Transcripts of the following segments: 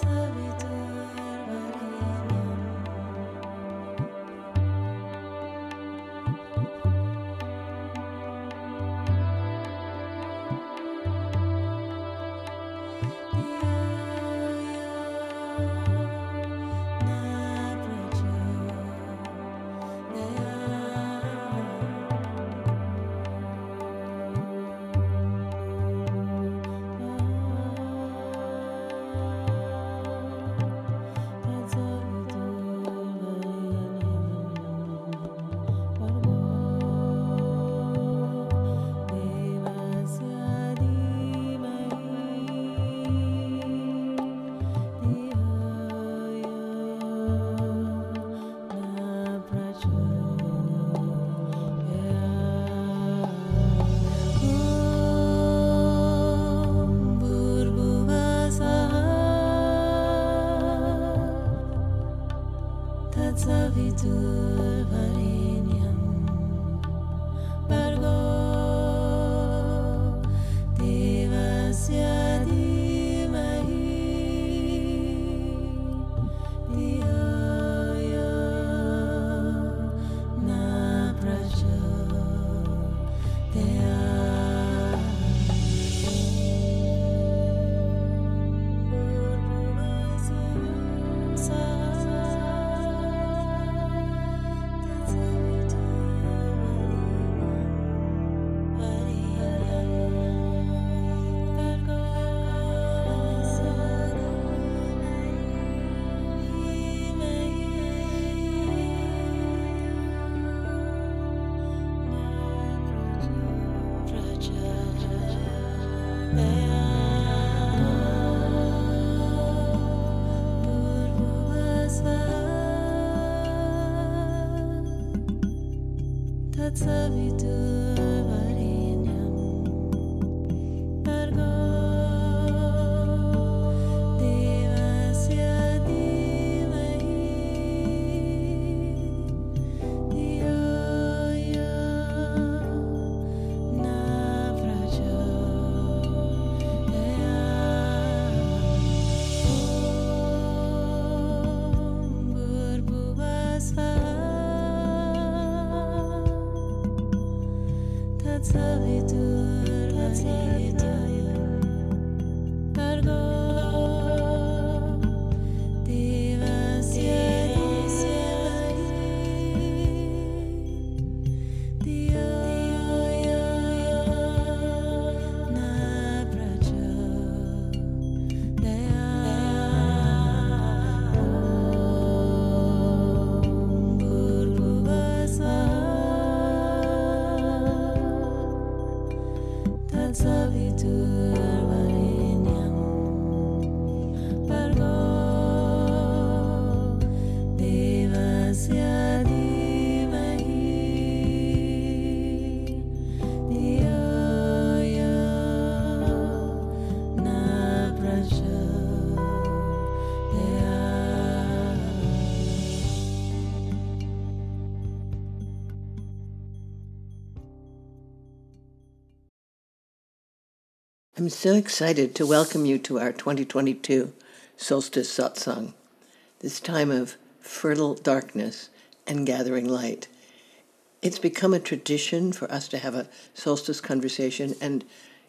I'm so excited to welcome you to our 2022 Solstice Satsang, this time of fertile darkness and gathering light. It's become a tradition for us to have a solstice conversation and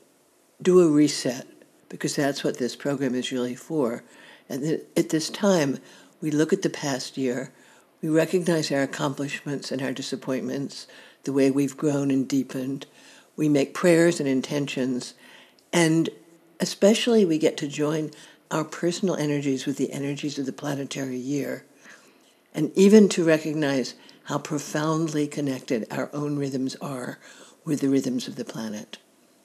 do a reset, because that's what this program is really for. And at this time, we look at the past year, we recognize our accomplishments and our disappointments, the way we've grown and deepened. We make prayers and intentions, and especially we get to join our personal energies with the energies of the planetary year, and even to recognize how profoundly connected our own rhythms are with the rhythms of the planet.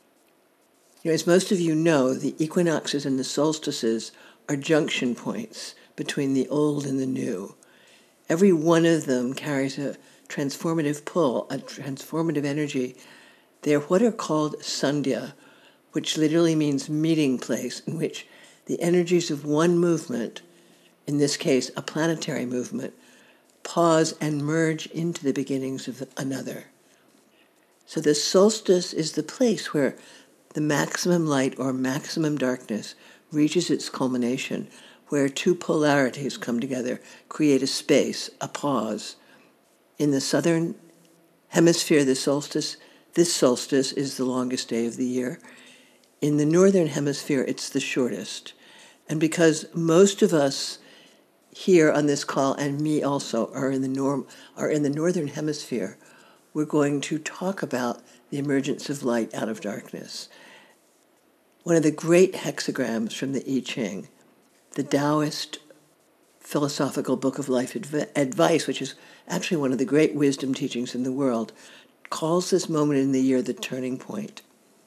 As most of you know, the equinoxes and the solstices are junction points between the old and the new. Every one of them carries a transformative pull, a transformative energy. They're what are called sandhya, which literally means meeting place, in which the energies of one movement, in this case a planetary movement, pause and merge into the beginnings of another. So the solstice is the place where the maximum light or maximum darkness reaches its culmination, where two polarities come together, create a space, a pause. In the southern hemisphere, this solstice is the longest day of the year. In the northern hemisphere, it's the shortest. And because most of us here on this call, and me also, are in the northern hemisphere, we're going to talk about the emergence of light out of darkness. One of the great hexagrams from the I Ching, the Taoist philosophical book of life advice, which is actually one of the great wisdom teachings in the world, calls this moment in the year the turning point.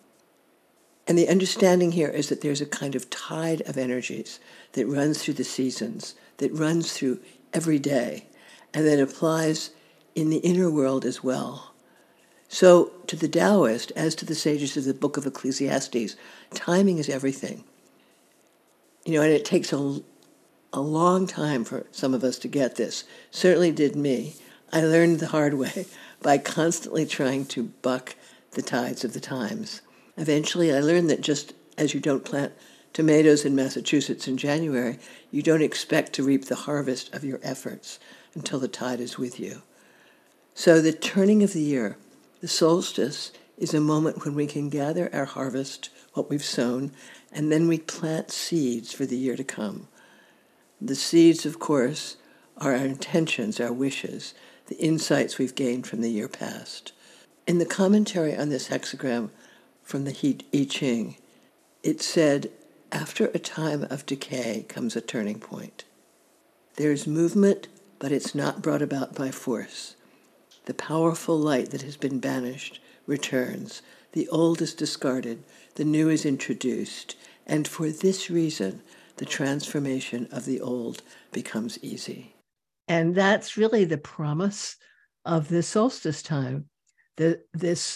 And the understanding here is that there's a kind of tide of energies that runs through the seasons, that runs through every day, and that applies in the inner world as well. So to the Taoist, as to the sages of the book of Ecclesiastes, timing is everything. And it takes a long time for some of us to get this. Certainly did me. I learned the hard way by constantly trying to buck the tides of the times. Eventually, I learned that just as you don't plant tomatoes in Massachusetts in January, you don't expect to reap the harvest of your efforts until the tide is with you. So the turning of the year, the solstice, is a moment when we can gather our harvest, what we've sown, and then we plant seeds for the year to come. The seeds, of course, are our intentions, our wishes, the insights we've gained from the year past. In the commentary on this hexagram from the I Ching, it said, after a time of decay comes a turning point. There's movement, but it's not brought about by force. The powerful light that has been banished returns. The old is discarded, the new is introduced, and for this reason, the transformation of the old becomes easy. And that's really the promise of this solstice time, this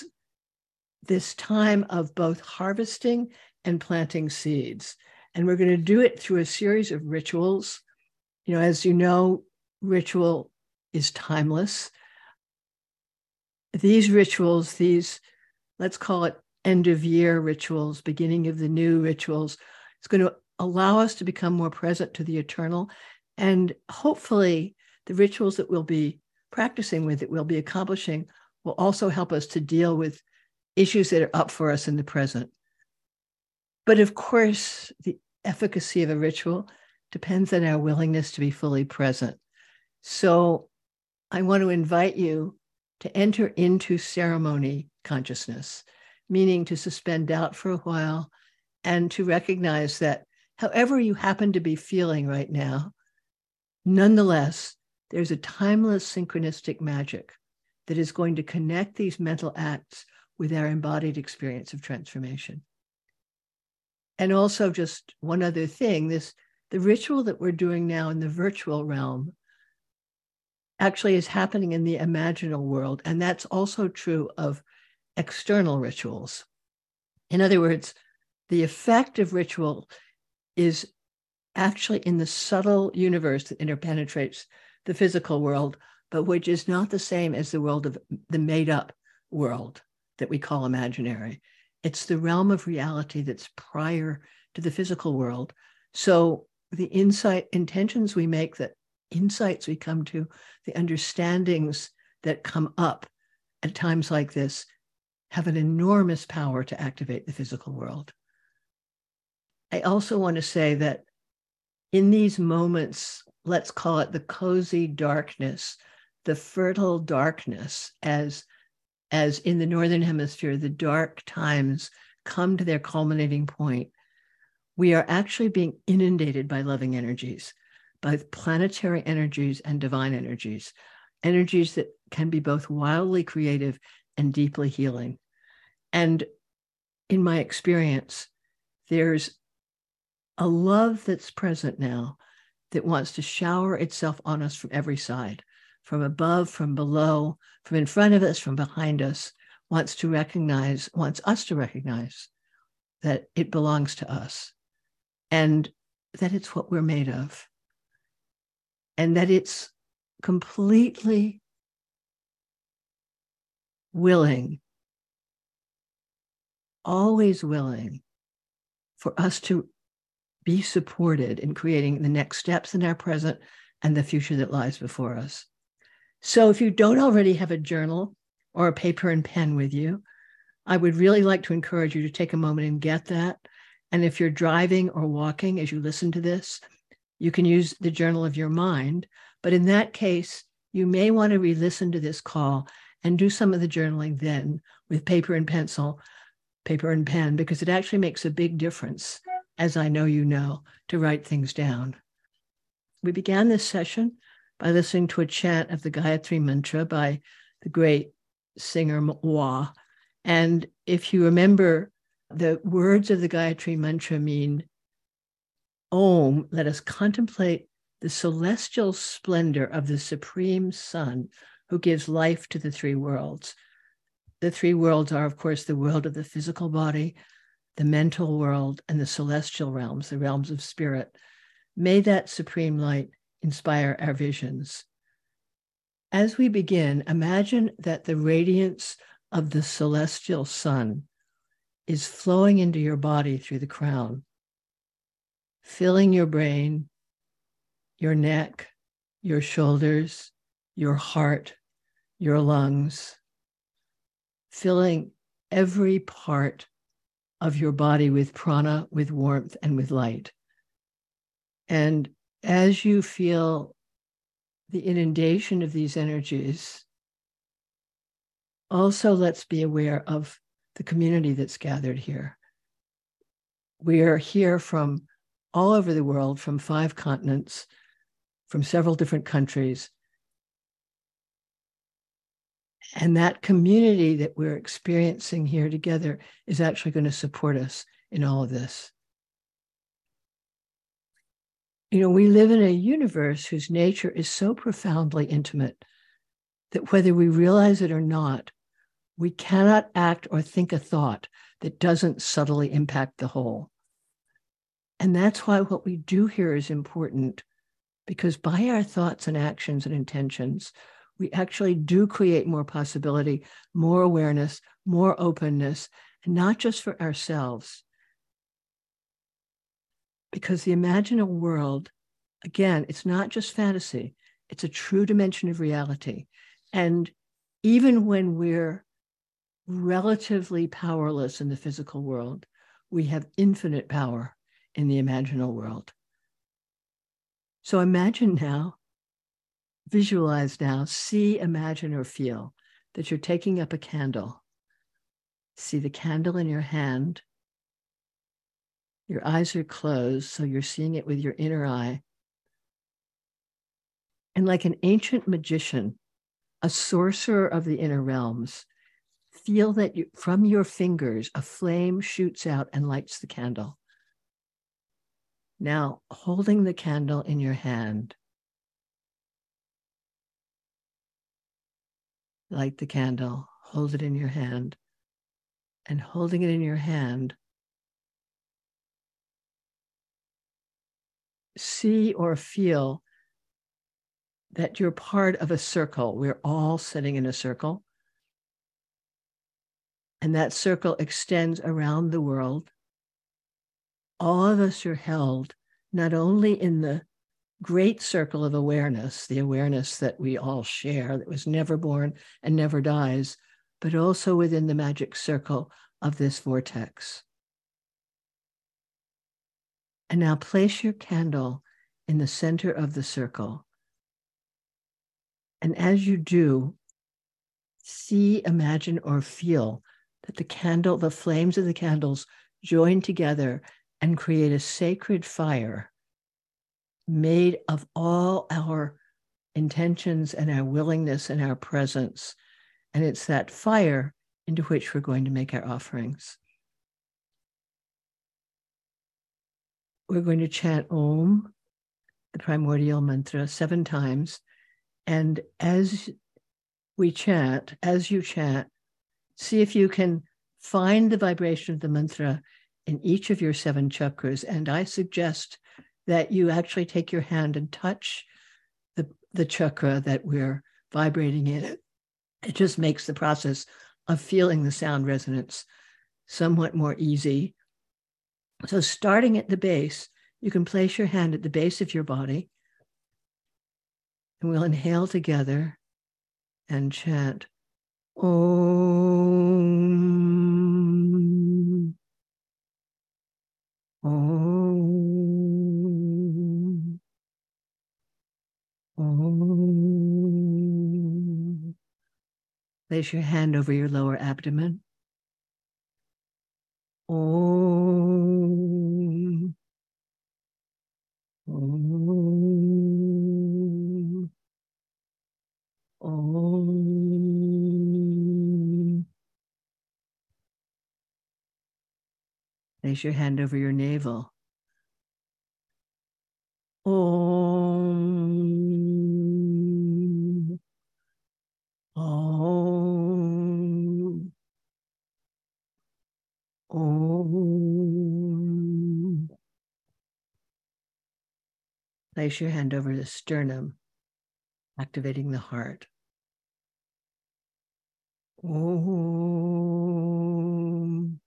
time of both harvesting and planting seeds. And we're going to do it through a series of rituals. As you know, ritual is timeless. These rituals, let's call it end of year rituals, beginning of the new rituals, it's going to allow us to become more present to the eternal. And hopefully the rituals that we'll be practicing with, that we'll be accomplishing, will also help us to deal with issues that are up for us in the present. But of course, the efficacy of a ritual depends on our willingness to be fully present. So I want to invite you to enter into ceremony consciousness, meaning to suspend doubt for a while and to recognize that however you happen to be feeling right now, nonetheless, there's a timeless synchronistic magic that is going to connect these mental acts with our embodied experience of transformation. And also, just one other thing, the ritual that we're doing now in the virtual realm actually is happening in the imaginal world, and that's also true of external rituals. In other words, the effect of ritual is actually in the subtle universe that interpenetrates the physical world, but which is not the same as the world of the made-up world that we call imaginary. It's the realm of reality that's prior to the physical world. So the intentions we make, the insights we come to, the understandings that come up at times like this have an enormous power to activate the physical world. I also want to say that in these moments, let's call it the cozy darkness, the fertile darkness, as in the Northern Hemisphere, the dark times come to their culminating point, we are actually being inundated by loving energies, by planetary energies and divine energies, energies that can be both wildly creative and deeply healing. And in my experience, there's a love that's present now that wants to shower itself on us from every side, from above, from below, from in front of us, from behind us, wants us to recognize that it belongs to us and that it's what we're made of, and that it's completely willing, always willing, for us to be supported in creating the next steps in our present and the future that lies before us. So if you don't already have a journal or a paper and pen with you, I would really like to encourage you to take a moment and get that. And if you're driving or walking as you listen to this, you can use the journal of your mind. But in that case, you may want to re-listen to this call and do some of the journaling then with paper and pencil, paper and pen, because it actually makes a big difference, as I know you know, to write things down. We began this session by listening to a chant of the Gayatri Mantra by the great singer Wah. And if you remember, the words of the Gayatri Mantra mean, Om, let us contemplate the celestial splendor of the Supreme Sun who gives life to the three worlds. The three worlds are, of course, the world of the physical body, the mental world, and the celestial realms, the realms of spirit. May that supreme light inspire our visions. As we begin, imagine that the radiance of the celestial sun is flowing into your body through the crown, filling your brain, your neck, your shoulders, your heart, your lungs, filling every part of your body with prana, with warmth, and with light. And as you feel the inundation of these energies, also let's be aware of the community that's gathered here. We are here from all over the world, from 5 continents, from several different countries. And that community that we're experiencing here together is actually going to support us in all of this. You know, we live in a universe whose nature is so profoundly intimate that whether we realize it or not, we cannot act or think a thought that doesn't subtly impact the whole. And that's why what we do here is important, because by our thoughts and actions and intentions, we actually do create more possibility, more awareness, more openness, and not just for ourselves. Because the imaginal world, again, it's not just fantasy, it's a true dimension of reality. And even when we're relatively powerless in the physical world, we have infinite power in the imaginal world. So imagine now, visualize now, see, imagine, or feel that you're taking up a candle. See the candle in your hand. Your eyes are closed, so you're seeing it with your inner eye. And like an ancient magician, a sorcerer of the inner realms, feel that from your fingers, a flame shoots out and lights the candle. Now, holding the candle in your hand, light the candle, hold it in your hand, and holding it in your hand, see or feel that you're part of a circle. We're all sitting in a circle. And that circle extends around the world. All of us are held not only in the great circle of awareness, the awareness that we all share, that was never born and never dies, but also within the magic circle of this vortex. And now place your candle in the center of the circle. And as you do, see, imagine, or feel that the candle, the flames of the candles join together and create a sacred fire made of all our intentions and our willingness and our presence. And it's that fire into which we're going to make our offerings. We're going to chant Om, the primordial mantra, 7 times. And as we chant, as you chant, see if you can find the vibration of the mantra in each of your 7 chakras. And I suggest that you actually take your hand and touch the chakra that we're vibrating in. It just makes the process of feeling the sound resonance somewhat more easy. So starting at the base, You can place your hand at the base of your body, and we'll inhale together and chant Om. Om. Om. Place your hand over your lower abdomen. Om. Om. Om. Place your hand over your navel. Om. Om. Om. Place your hand over the sternum, activating the heart. Om.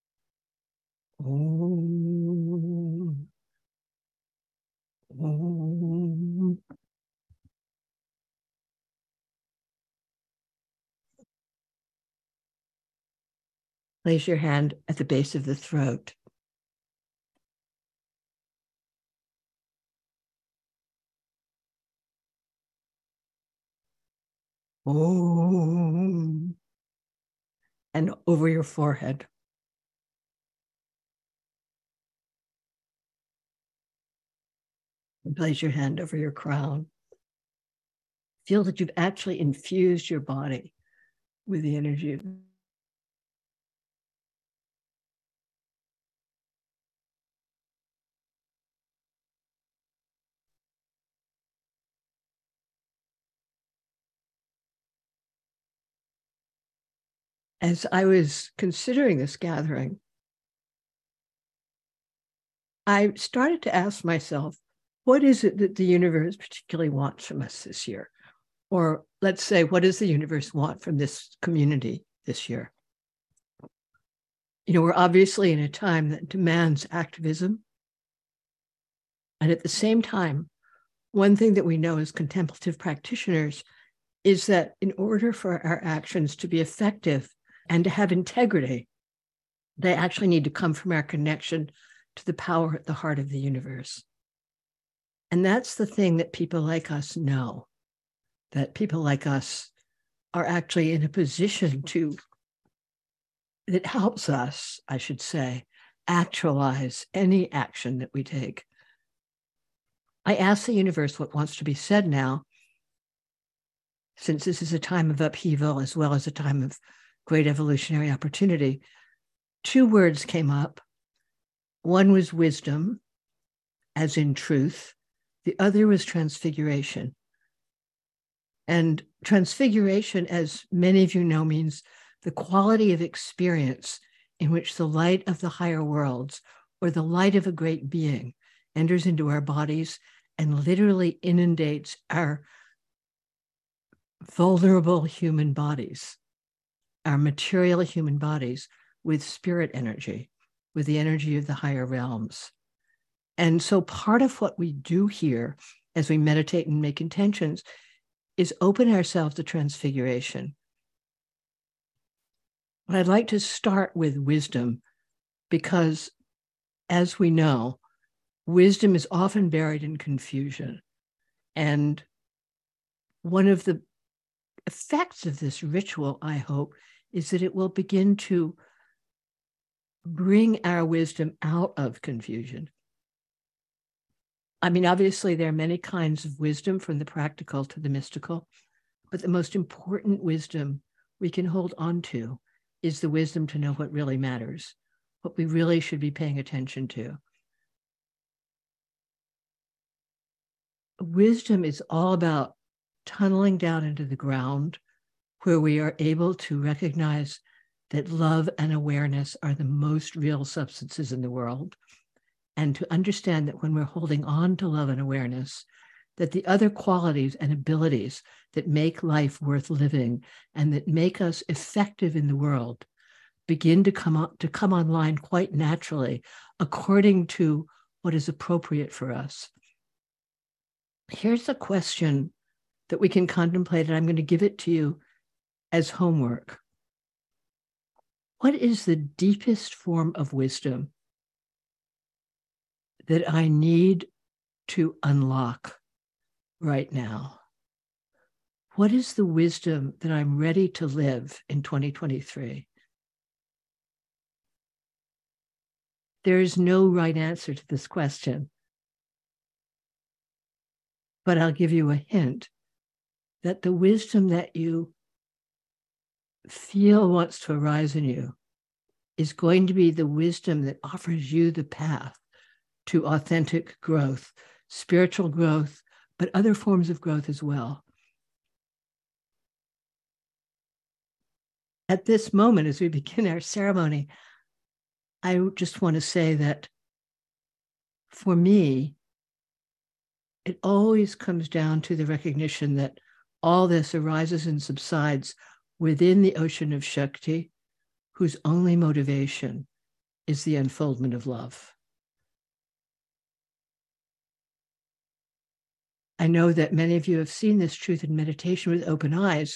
Om. Om. Place your hand at the base of the throat. Om. And over your forehead. And place your hand over your crown. Feel that you've actually infused your body with the energy of as I was considering this gathering, I started to ask myself, what is it that the universe particularly wants from us this year? Or let's say, what does the universe want from this community this year? You know, we're obviously in a time that demands activism. And at the same time, one thing that we know as contemplative practitioners is that in order for our actions to be effective and to have integrity, they actually need to come from our connection to the power at the heart of the universe. And that's the thing that people like us know, that people like us are actually in a position to, that helps us, I should say, actualize any action that we take. I ask the universe what wants to be said now, since this is a time of upheaval as well as a time of great evolutionary opportunity. 2 words came up. One was wisdom, as in truth. The other was transfiguration. And transfiguration, as many of you know, means the quality of experience in which the light of the higher worlds or the light of a great being enters into our bodies and literally inundates our vulnerable human bodies, our material human bodies, with spirit energy, with the energy of the higher realms. And so part of what we do here as we meditate and make intentions is open ourselves to transfiguration. But I'd like to start with wisdom because, as we know, wisdom is often buried in confusion. And one of the effects of this ritual, I hope, is that it will begin to bring our wisdom out of confusion. I mean, obviously, there are many kinds of wisdom, from the practical to the mystical, but the most important wisdom we can hold on to is the wisdom to know what really matters, what we really should be paying attention to. Wisdom is all about tunneling down into the ground where we are able to recognize that love and awareness are the most real substances in the world, and to understand that when we're holding on to love and awareness, that the other qualities and abilities that make life worth living and that make us effective in the world begin to come online quite naturally, according to what is appropriate for us. Here's a question that we can contemplate, and I'm going to give it to you as homework. What is the deepest form of wisdom that I need to unlock right now? What is the wisdom that I'm ready to live in 2023? There is no right answer to this question, but I'll give you a hint that the wisdom that you feel wants to arise in you is going to be the wisdom that offers you the path to authentic growth, spiritual growth, but other forms of growth as well. At this moment, as we begin our ceremony, I just want to say that for me, it always comes down to the recognition that all this arises and subsides within the ocean of Shakti, whose only motivation is the unfoldment of love. I know that many of you have seen this truth in meditation with open eyes.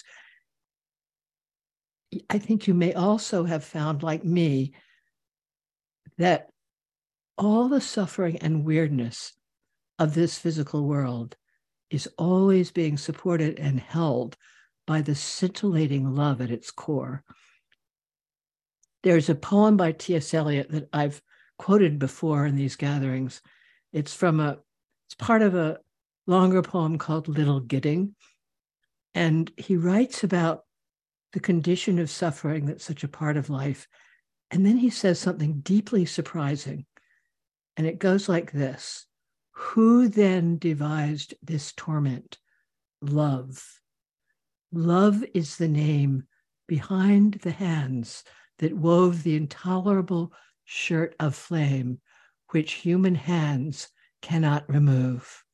I think you may also have found, like me, that all the suffering and weirdness of this physical world is always being supported and held by the scintillating love at its core. There's a poem by T.S. Eliot that I've quoted before in these gatherings. It's part of a longer poem called Little Gidding. And he writes about the condition of suffering that's such a part of life. And then he says something deeply surprising. And it goes like this: who then devised this torment? Love. Love is the name behind the hands that wove the intolerable shirt of flame, which human hands cannot remove.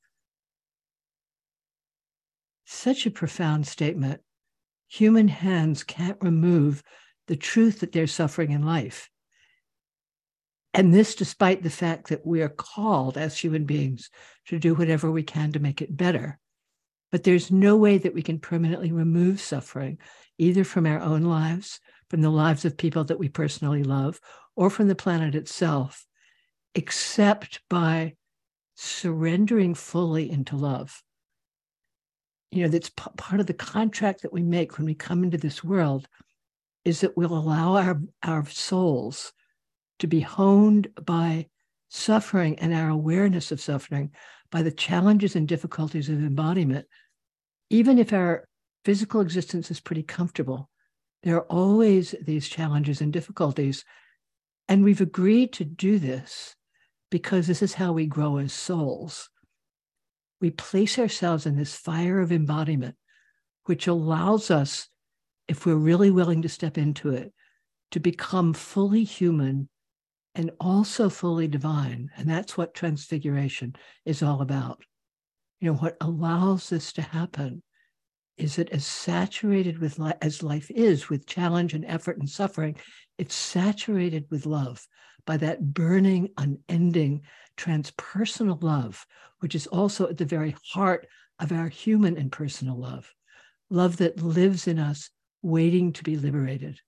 Such a profound statement. Human hands can't remove the truth that they're suffering in life. And this despite the fact that we are called as human beings to do whatever we can to make it better. But there's no way that we can permanently remove suffering, either from our own lives, from the lives of people that we personally love, or from the planet itself, except by surrendering fully into love. You know, that's part of the contract that we make when we come into this world, is that we'll allow our souls to be honed by suffering and our awareness of suffering, by the challenges and difficulties of embodiment. Even if our physical existence is pretty comfortable, there are always these challenges and difficulties. And we've agreed to do this because this is how we grow as souls. We place ourselves in this fire of embodiment, which allows us, if we're really willing to step into it, to become fully human and also fully divine. And that's what transfiguration is all about. You know, what allows this to happen is that as saturated with as life is with challenge and effort and suffering, it's saturated with love, by that burning, unending, transpersonal love, which is also at the very heart of our human and personal love, love that lives in us, waiting to be liberated.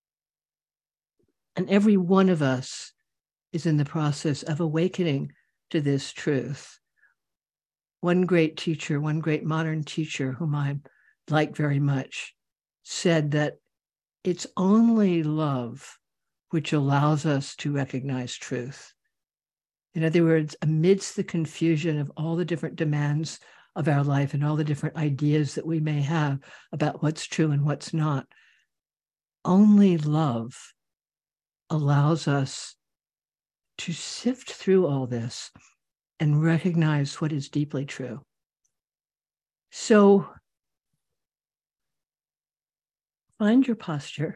And every one of us is in the process of awakening to this truth. One great teacher, one great modern teacher whom I like very much, said that it's only love which allows us to recognize truth. In other words, amidst the confusion of all the different demands of our life and all the different ideas that we may have about what's true and what's not, only love allows us to sift through all this and recognize what is deeply true. So find your posture.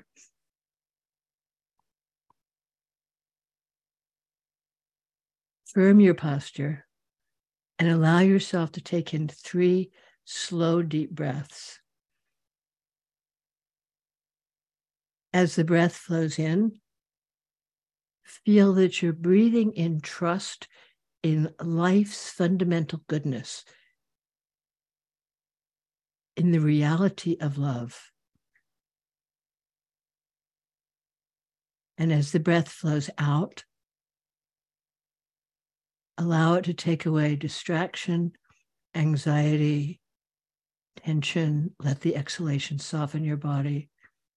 Firm your posture and allow yourself to take in 3 slow, deep breaths. As the breath flows in, feel that you're breathing in trust in life's fundamental goodness, in the reality of love. And as the breath flows out, allow it to take away distraction, anxiety, tension. Let the exhalation soften your body.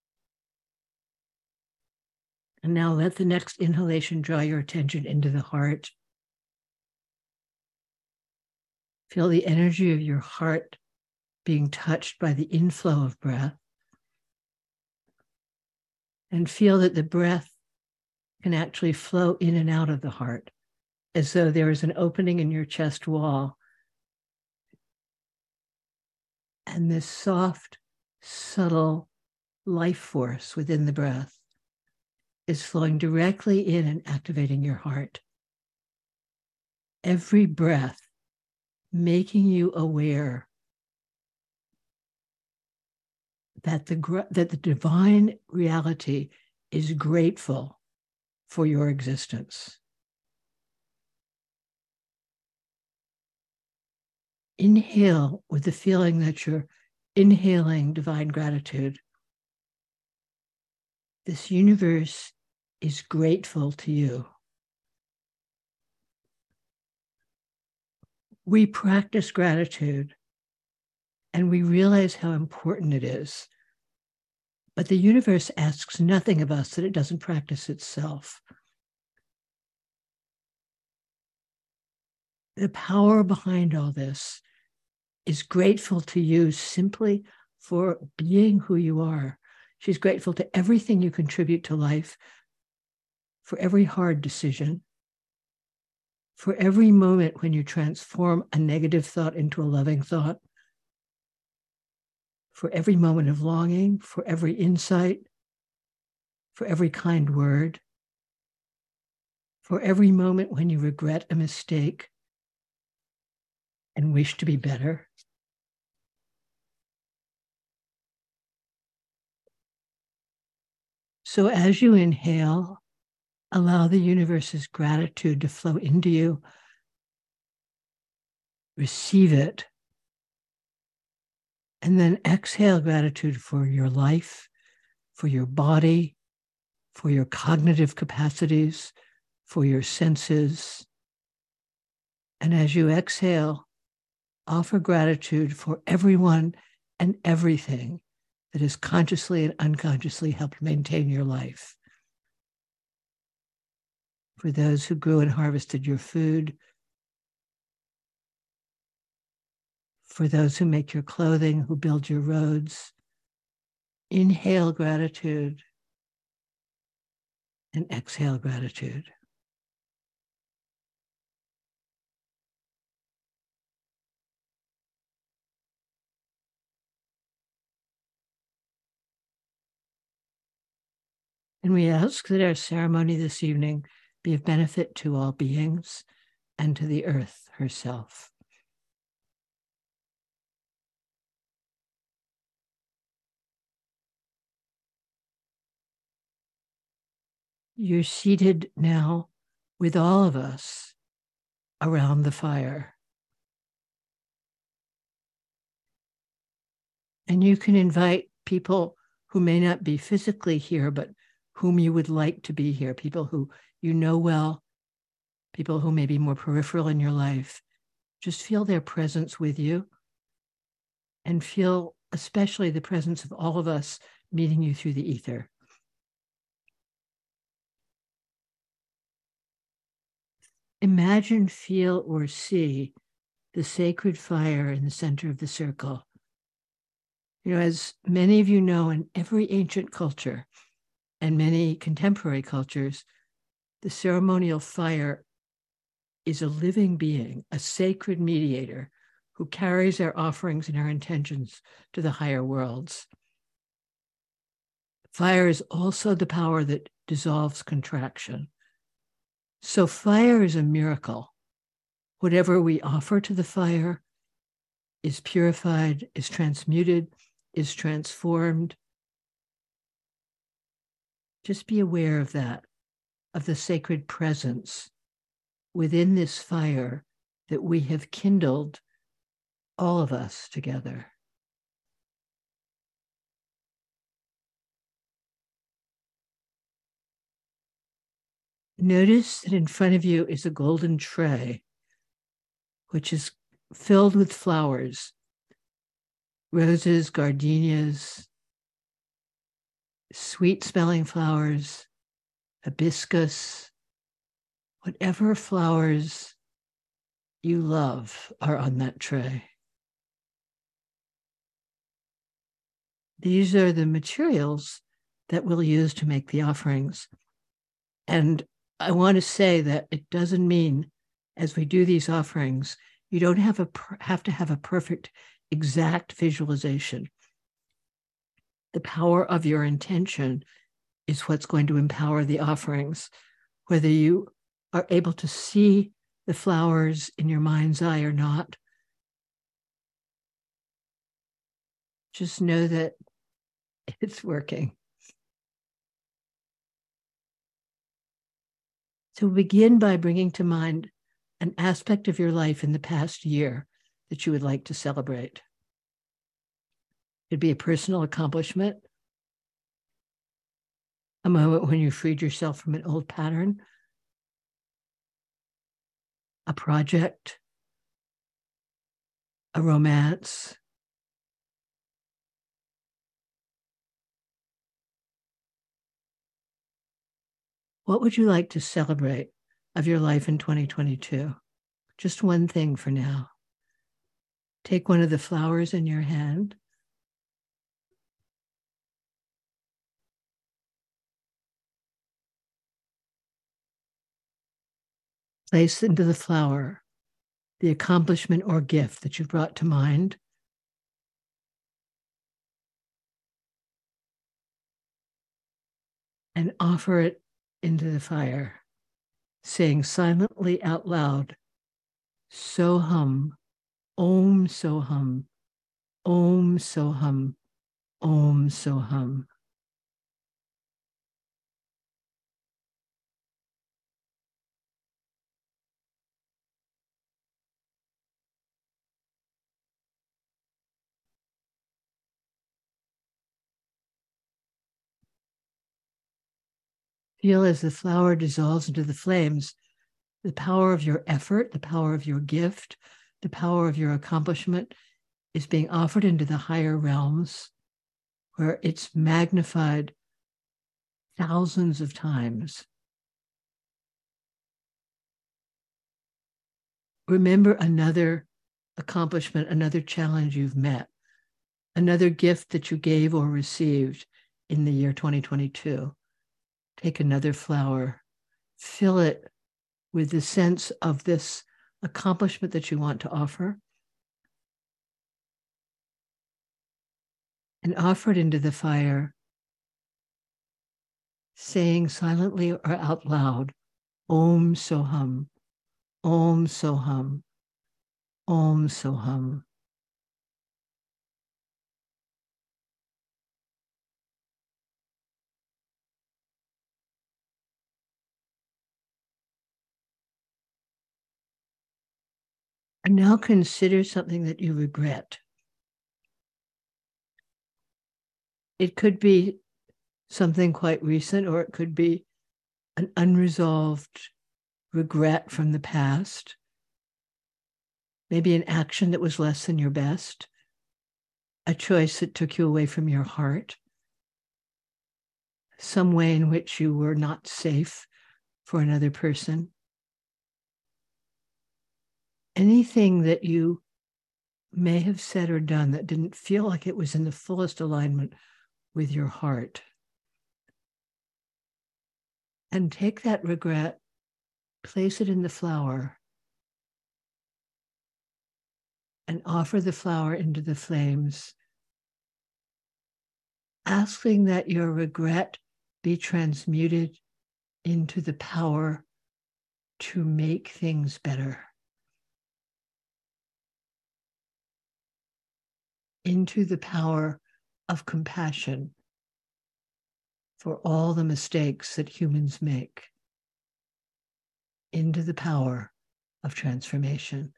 And now let the next inhalation draw your attention into the heart. Feel the energy of your heart being touched by the inflow of breath. And feel that the breath can actually flow in and out of the heart, as though there is an opening in your chest wall. And this soft, subtle life force within the breath is flowing directly in and activating your heart. Every breath making you aware that the divine reality is grateful for your existence. Inhale with the feeling that you're inhaling divine gratitude. This universe is grateful to you. We practice gratitude and we realize how important it is. But the universe asks nothing of us that it doesn't practice itself. The power behind all this is grateful to you simply for being who you are. She's grateful to everything you contribute to life, for every hard decision, for every moment when you transform a negative thought into a loving thought, for every moment of longing, for every insight, for every kind word, for every moment when you regret a mistake and wish to be better. So as you inhale, allow the universe's gratitude to flow into you. Receive it. And then exhale gratitude for your life, for your body, for your cognitive capacities, for your senses. And as you exhale, offer gratitude for everyone and everything that has consciously and unconsciously helped maintain your life. For those who grew and harvested your food, for those who make your clothing, who build your roads. Inhale gratitude and exhale gratitude. And we ask that our ceremony this evening be of benefit to all beings and to the earth herself. You're seated now with all of us around the fire. And you can invite people who may not be physically here, but whom you would like to be here, people who you know well, people who may be more peripheral in your life. Just feel their presence with you and feel especially the presence of all of us meeting you through the ether. Imagine, feel, or see the sacred fire in the center of the circle. You know, as many of you know, in every ancient culture and many contemporary cultures, the ceremonial fire is a living being, a sacred mediator who carries our offerings and our intentions to the higher worlds. Fire is also the power that dissolves contraction. So fire is a miracle. Whatever we offer to the fire is purified, is transmuted, is transformed. Just be aware of that, of the sacred presence within this fire that we have kindled, all of us together. Notice that in front of you is a golden tray, which is filled with flowers, roses, gardenias, sweet smelling flowers, hibiscus, whatever flowers you love are on that tray. These are the materials that we'll use to make the offerings. And I want to say that it doesn't mean, as we do these offerings, you don't have to have a perfect, exact visualization. The power of your intention is what's going to empower the offerings. Whether you are able to see the flowers in your mind's eye or not, just know that it's working. So begin by bringing to mind an aspect of your life in the past year that you would like to celebrate. It'd be a personal accomplishment, a moment when you freed yourself from an old pattern, a project, a romance, what would you like to celebrate of your life in 2022? Just one thing for now. Take one of the flowers in your hand. Place into the flower the accomplishment or gift that you brought to mind. And offer it into the fire, saying silently out loud, Soham, Om Soham, Om Soham, Om Soham. Feel as the flower dissolves into the flames, the power of your effort, the power of your gift, the power of your accomplishment is being offered into the higher realms where it's magnified thousands of times. Remember another accomplishment, another challenge you've met, another gift that you gave or received in the year 2022. Take another flower, fill it with the sense of this accomplishment that you want to offer, and offer it into the fire, saying silently or out loud, Om Soham, Om Soham, Om Soham. And now consider something that you regret. It could be something quite recent, or it could be an unresolved regret from the past. Maybe an action that was less than your best, a choice that took you away from your heart, some way in which you were not safe for another person. Anything that you may have said or done that didn't feel like it was in the fullest alignment with your heart. And take that regret, place it in the flower, and offer the flower into the flames, asking that your regret be transmuted into the power to make things better, into the power of compassion for all the mistakes that humans make. into the power of transformation.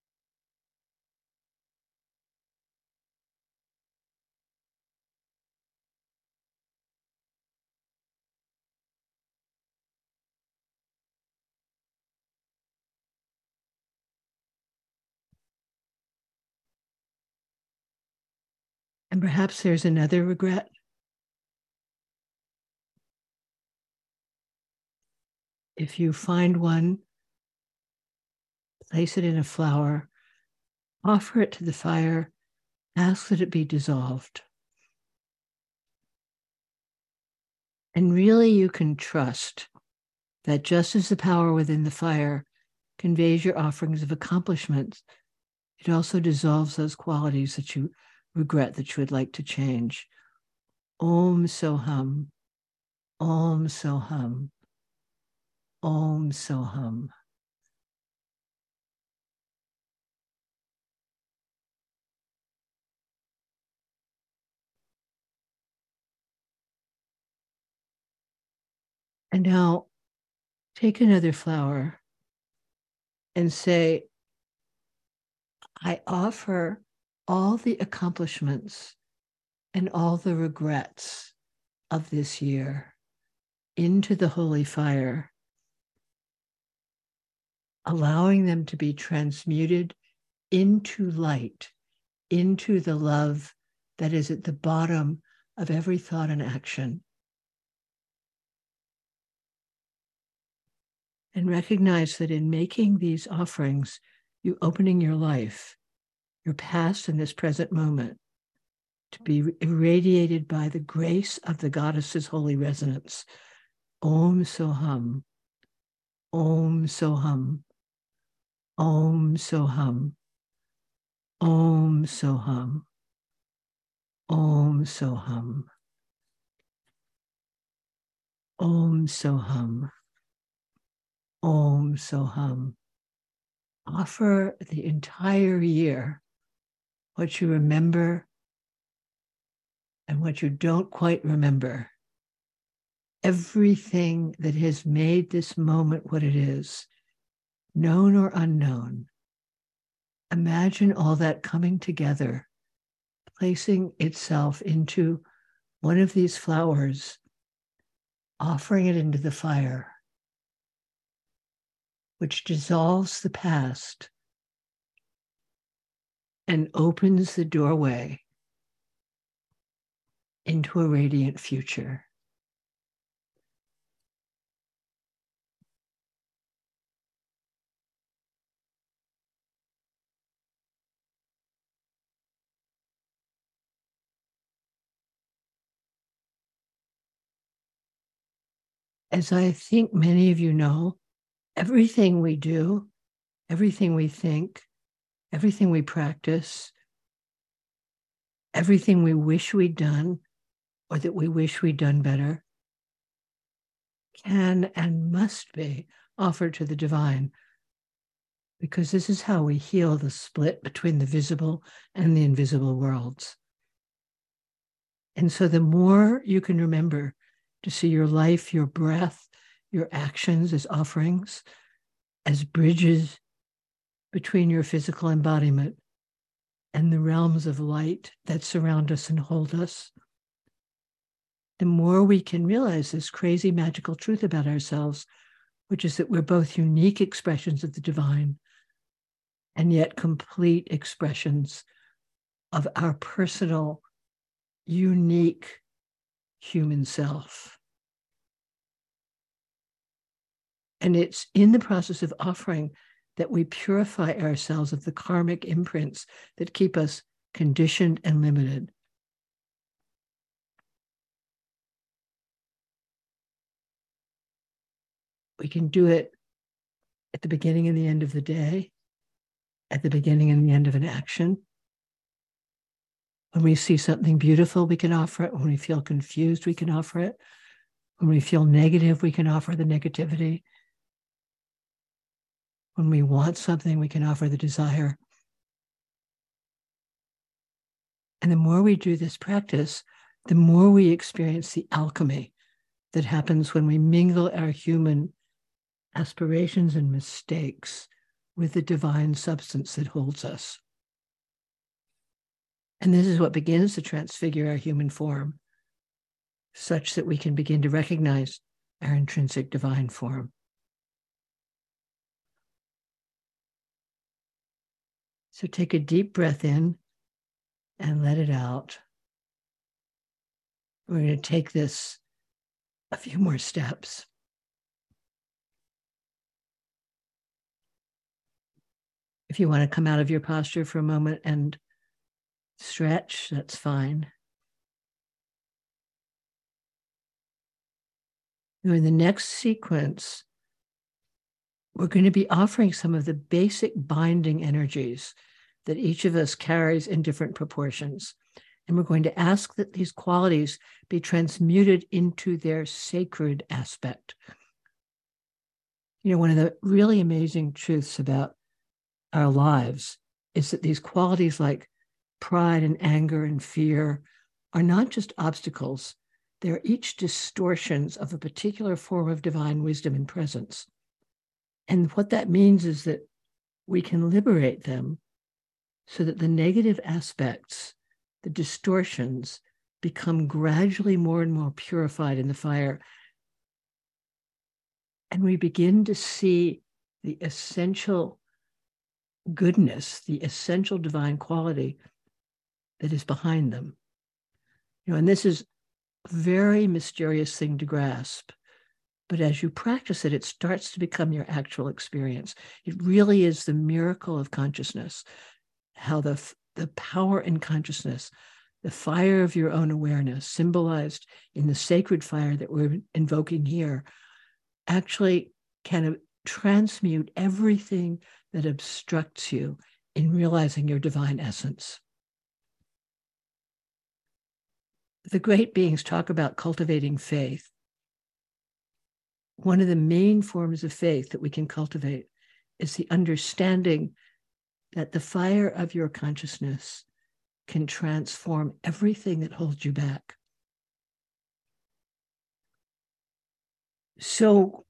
And perhaps there's another regret. If you find one, place it in a flower, offer it to the fire, ask that it be dissolved. And really, you can trust that just as the power within the fire conveys your offerings of accomplishments, it also dissolves those qualities that you regret, that you would like to change. Om Soham, Om Soham, Om Soham. And now take another flower and say, I offer all the accomplishments and all the regrets of this year into the holy fire, allowing them to be transmuted into light, into the love that is at the bottom of every thought and action. And recognize that in making these offerings, you opening your life, your past and this present moment, to be irradiated by the grace of the goddess's holy resonance. Om Soham, Om Soham, Om Soham, Om Soham, Om Soham, Om Soham, Om Soham. Offer the entire year what you remember and what you don't quite remember. Everything that has made this moment what it is, known or unknown. Imagine all that coming together, placing itself into one of these flowers, offering it into the fire, which dissolves the past and opens the doorway into a radiant future. As I think many of you know, everything we do, everything we think, everything we practice, everything we wish we'd done or that we wish we'd done better, can and must be offered to the divine, because this is how we heal the split between the visible and the invisible worlds. And so the more you can remember to see your life, your breath, your actions as offerings, as bridges between your physical embodiment and the realms of light that surround us and hold us, the more we can realize this crazy magical truth about ourselves, which is that we're both unique expressions of the divine and yet complete expressions of our personal, unique human self. And it's in the process of offering that we purify ourselves of the karmic imprints that keep us conditioned and limited. We can do it at the beginning and the end of the day, at the beginning and the end of an action. When we see something beautiful, we can offer it. When we feel confused, we can offer it. When we feel negative, we can offer the negativity. When we want something, we can offer the desire. And the more we do this practice, the more we experience the alchemy that happens when we mingle our human aspirations and mistakes with the divine substance that holds us. And this is what begins to transfigure our human form, such that we can begin to recognize our intrinsic divine form. So take a deep breath in and let it out. We're going to take this a few more steps. If you want to come out of your posture for a moment and stretch, that's fine. Now, in the next sequence, we're going to be offering some of the basic binding energies that each of us carries in different proportions. And we're going to ask that these qualities be transmuted into their sacred aspect. You know, one of the really amazing truths about our lives is that these qualities like pride and anger and fear are not just obstacles. They're each distortions of a particular form of divine wisdom and presence. And what that means is that we can liberate them so that the negative aspects, the distortions, become gradually more and more purified in the fire. And we begin to see the essential goodness, the essential divine quality that is behind them. You know, and this is a very mysterious thing to grasp. But as you practice it, it starts to become your actual experience. It really is the miracle of consciousness, how the power in consciousness, the fire of your own awareness, symbolized in the sacred fire that we're invoking here, actually can transmute everything that obstructs you in realizing your divine essence. The great beings talk about cultivating faith. One of the main forms of faith that we can cultivate is the understanding that the fire of your consciousness can transform everything that holds you back. So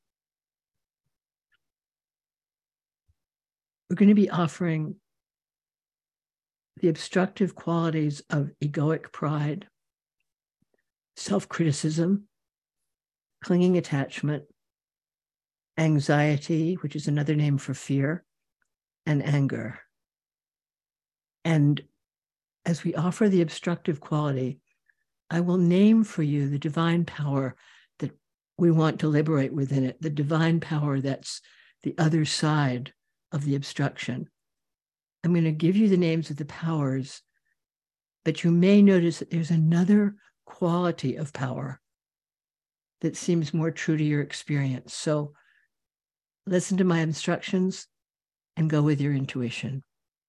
we're going to be offering the obstructive qualities of egoic pride, self-criticism, clinging attachment, anxiety, which is another name for fear, and anger. And as we offer the obstructive quality, I will name for you the divine power that we want to liberate within it, the divine power that's the other side of the obstruction. I'm going to give you the names of the powers, but you may notice that there's another quality of power that seems more true to your experience. So listen to my instructions and go with your intuition.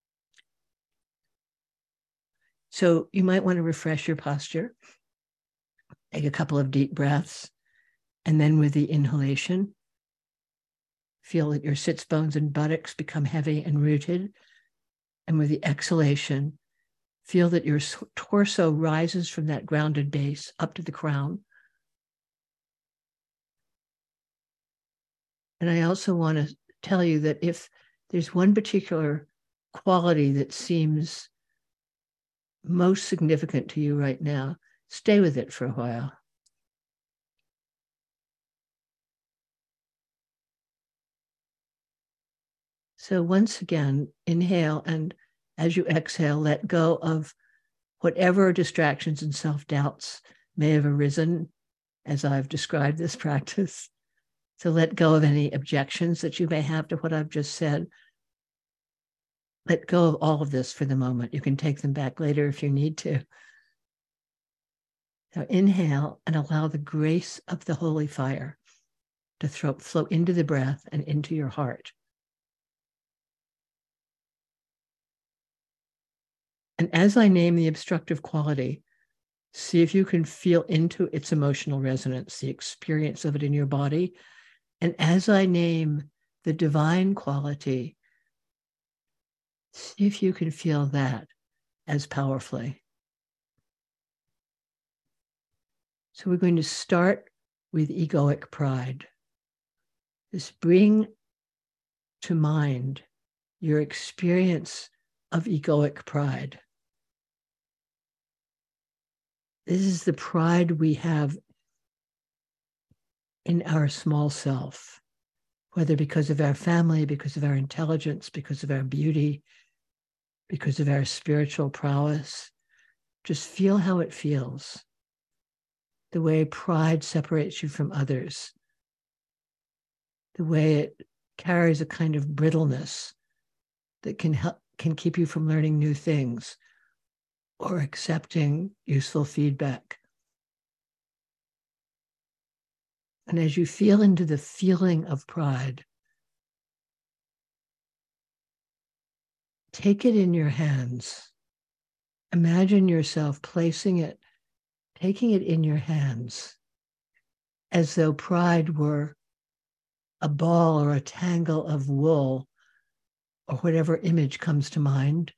So you might want to refresh your posture. Take a couple of deep breaths. And then with the inhalation, feel that your sits bones and buttocks become heavy and rooted. And with the exhalation, feel that your torso rises from that grounded base up to the crown. And I also want to tell you that if there's one particular quality that seems most significant to you right now, stay with it for a while. So once again, inhale, and as you exhale, let go of whatever distractions and self-doubts may have arisen as I've described this practice. So let go of any objections that you may have to what I've just said. Let go of all of this for the moment. You can take them back later if you need to. So inhale and allow the grace of the holy fire to flow into the breath and into your heart. And as I name the obstructive quality, see if you can feel into its emotional resonance, the experience of it in your body. And as I name the divine quality, see if you can feel that as powerfully. So we're going to start with egoic pride. Just bring to mind your experience of egoic pride. This is the pride we have in our small self, whether because of our family, because of our intelligence, because of our beauty, because of our spiritual prowess. Just feel how it feels. The way pride separates you from others, the way it carries a kind of brittleness that can keep you from learning new things or accepting useful feedback. And as you feel into the feeling of pride, take it in your hands. Imagine yourself placing it, taking it in your hands, as though pride were a ball or a tangle of wool or whatever image comes to mind.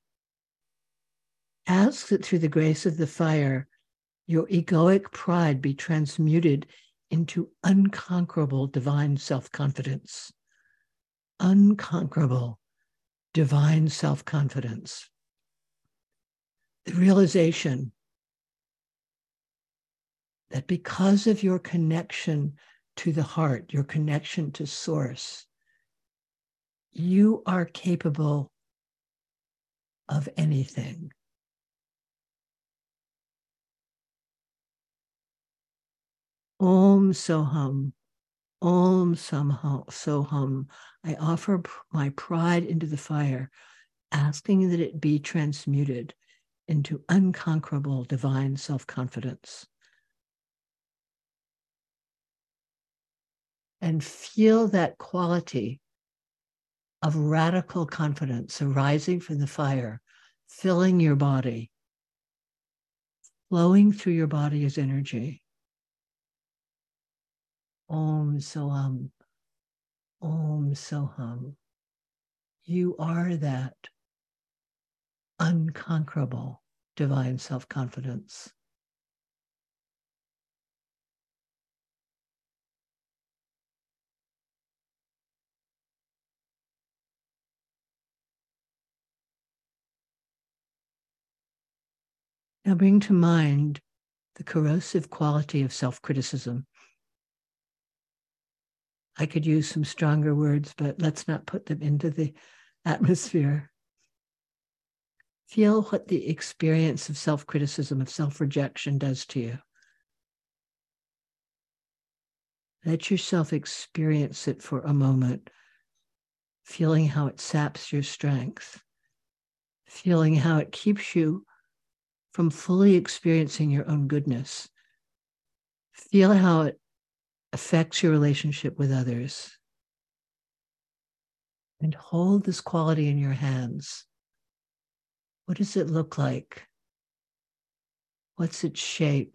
Ask that through the grace of the fire, your egoic pride be transmuted into unconquerable divine self-confidence. Unconquerable divine self-confidence. The realization that because of your connection to the heart, your connection to source, you are capable of anything. Om Soham, Om Soham. I offer my pride into the fire, asking that it be transmuted into unconquerable divine self-confidence. And feel that quality of radical confidence arising from the fire, filling your body, flowing through your body as energy. Om Soham, Om Soham. You are that unconquerable divine self-confidence. Now bring to mind the corrosive quality of self-criticism. I could use some stronger words, but let's not put them into the atmosphere. Feel what the experience of self-criticism, of self-rejection does to you. Let yourself experience it for a moment, feeling how it saps your strength, feeling how it keeps you from fully experiencing your own goodness. Feel how it affects your relationship with others. And hold this quality in your hands. What does it look like? What's its shape?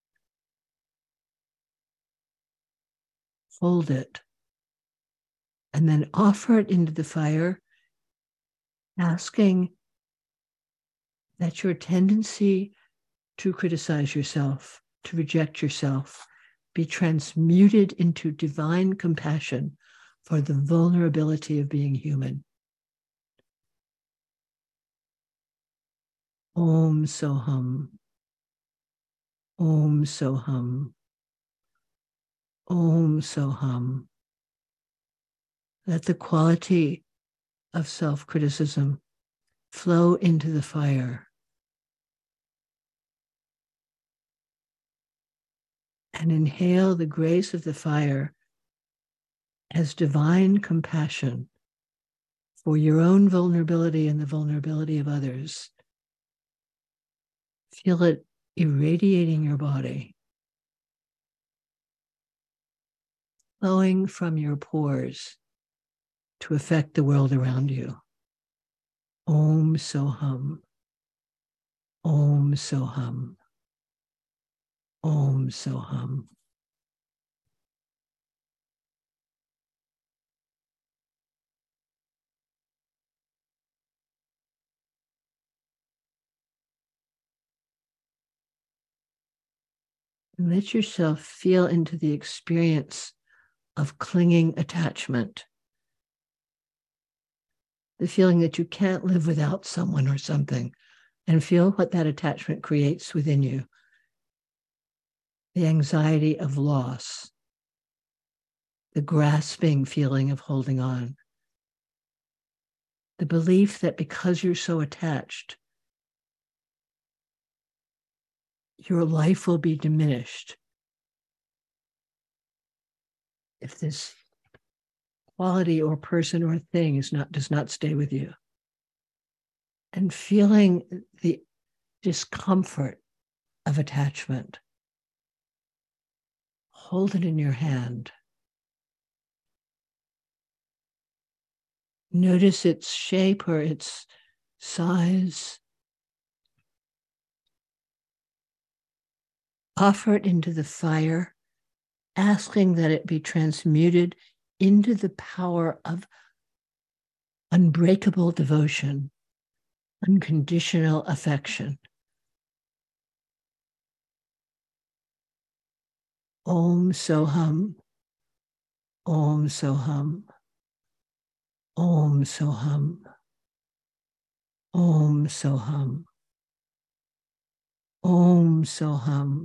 Hold it. And then offer it into the fire, asking that your tendency to criticize yourself, to reject yourself, be transmuted into divine compassion for the vulnerability of being human. Om Soham, Om Soham, Om Soham. Let the quality of self-criticism flow into the fire. And inhale the grace of the fire as divine compassion for your own vulnerability and the vulnerability of others. Feel it irradiating your body, flowing from your pores to affect the world around you. Om Soham, Om Soham, Om Soham. And let yourself feel into the experience of clinging attachment, the feeling that you can't live without someone or something, and feel what that attachment creates within you. The anxiety of loss, the grasping feeling of holding on, the belief that because you're so attached, your life will be diminished if this quality or person or thing does not stay with you. And feeling the discomfort of attachment. Hold it in your hand. Notice its shape or its size. Offer it into the fire, asking that it be transmuted into the power of unbreakable devotion, unconditional affection. Om Soham, Om Soham, Om Soham, Om Soham, Om Soham.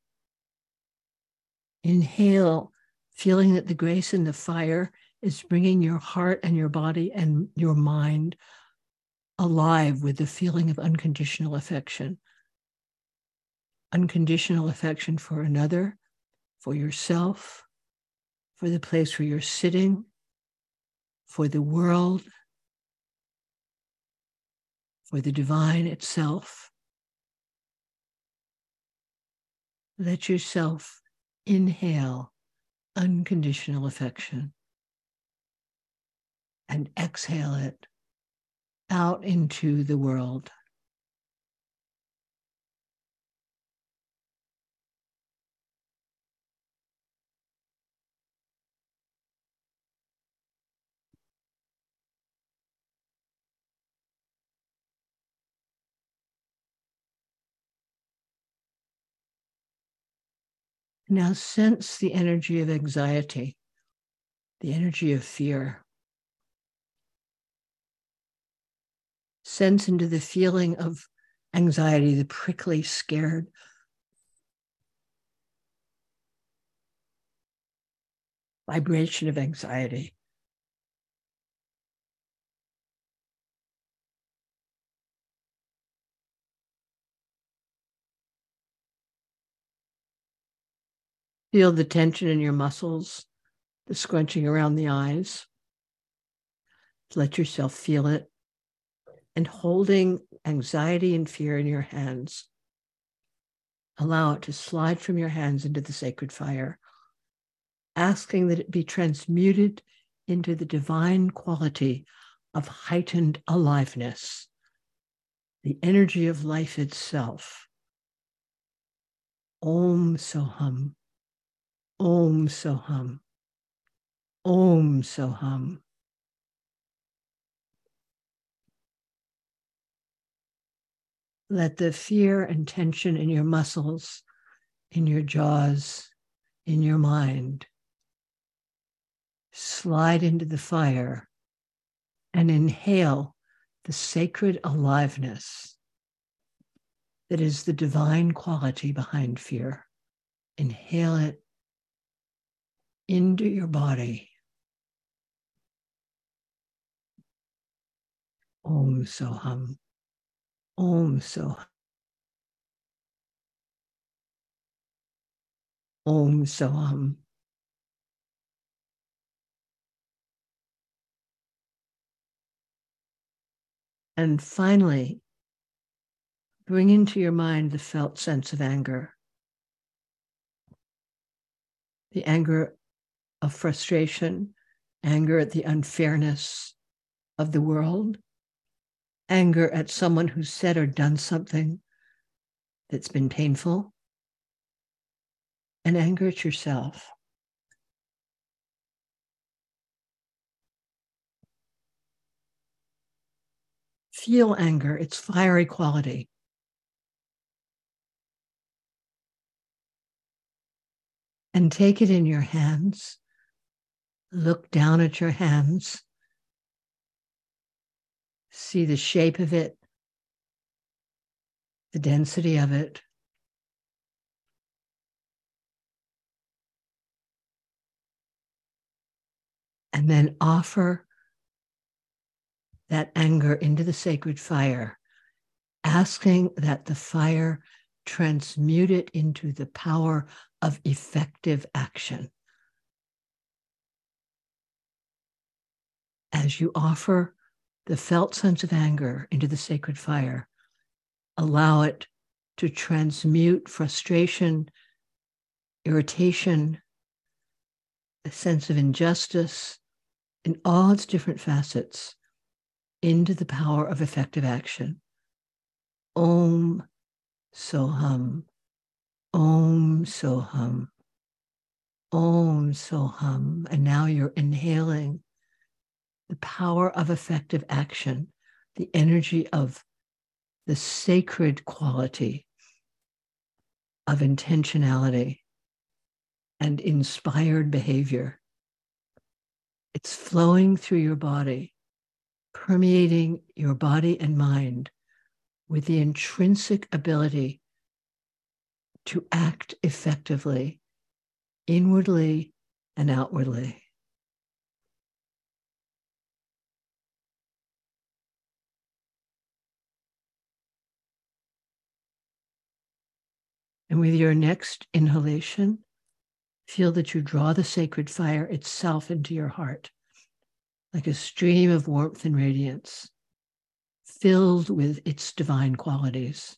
Inhale, feeling that the grace in the fire is bringing your heart and your body and your mind alive with the feeling of unconditional affection. Unconditional affection for another, for yourself, for the place where you're sitting, for the world, for the divine itself. Let yourself inhale unconditional affection and exhale it out into the world. Now sense the energy of anxiety, the energy of fear. Sense into the feeling of anxiety, the prickly, scared vibration of anxiety. Feel the tension in your muscles, the scrunching around the eyes. Let yourself feel it. And holding anxiety and fear in your hands, allow it to slide from your hands into the sacred fire, asking that it be transmuted into the divine quality of heightened aliveness, the energy of life itself. Om Soham, Om Soham, Om Soham. Let the fear and tension in your muscles, in your jaws, in your mind slide into the fire and inhale the sacred aliveness that is the divine quality behind fear. Inhale it into your body. Om Soham, Om Soham, Om Soham. And finally, bring into your mind the felt sense of anger. The anger of frustration, anger at the unfairness of the world, anger at someone who's said or done something that's been painful, and anger at yourself. Feel anger, its fiery quality. And take it in your hands Look down at your hands. See the shape of it, the density of it. And then offer that anger into the sacred fire, asking that the fire transmute it into the power of effective action. As you offer the felt sense of anger into the sacred fire, allow it to transmute frustration, irritation, a sense of injustice in all its different facets into the power of effective action. Om Soham, Om Soham, Om Soham. And now you're inhaling the power of effective action, the energy of the sacred quality of intentionality and inspired behavior. It's flowing through your body, permeating your body and mind with the intrinsic ability to act effectively, inwardly and outwardly. And with your next inhalation, feel that you draw the sacred fire itself into your heart, like a stream of warmth and radiance, filled with its divine qualities.